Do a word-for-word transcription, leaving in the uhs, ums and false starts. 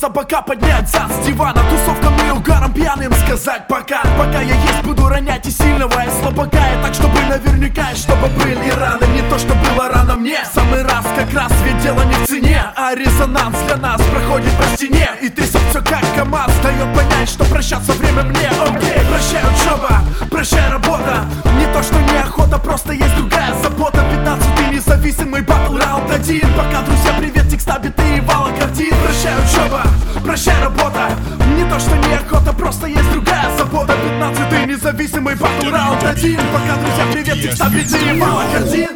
за бока поднять зад с дивана, тусовкам и угаром пьяным сказать пока. Пока я есть, буду ронять и сильного, и слабака, и так, чтобы наверняка, и чтобы были раны. Не то, что было рано мне, самый раз, как раз, ведь дело не в цене, а резонанс для нас проходит по стене. И трясет все как КамАЗ, дает понять, что прощаться время мне. Окей, прощай учеба, прощай работа, не то, что неохота, просто есть другая забота. Пятнадцатый независимый батл раунд один. Пока, друзья, приветик ставит и вала картин. Прощай учеба, прощай работа, не то, что неохота, просто есть другая забота. Пятнадцатый независимый батл раунд один. Пока, друзья, приветик ставит и вала картин.